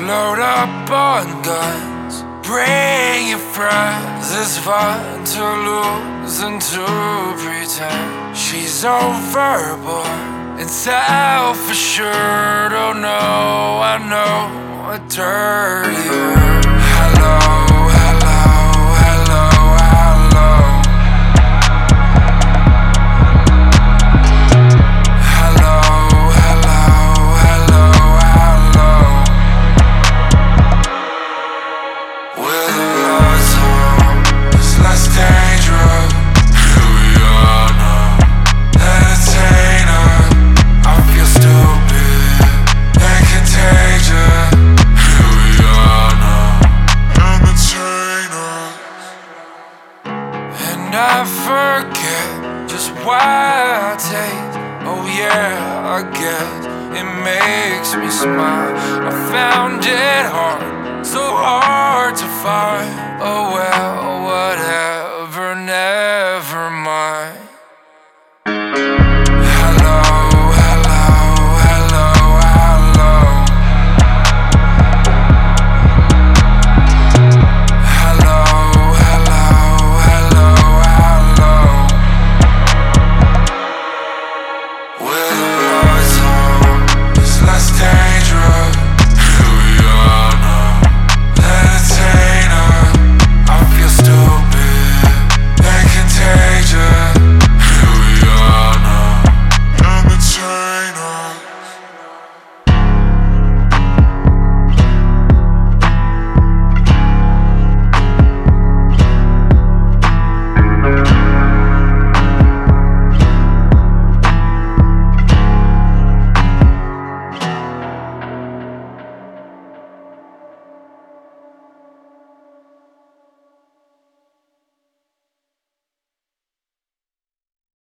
Load up on guns, bring your friends. It's fun to lose and to pretend. She's overboard and self-assured. Oh no, I know a dirty word. Hello, hello, hello, hello. Hello, hello, hello, hello. With a love song, it's less dangerous. Here we are now, entertainer. I feel stupid and contagious. Here we are now, entertainer. And I forget just why I take. Oh yeah, I guess it makes me smile. I found it hard, so hard to find.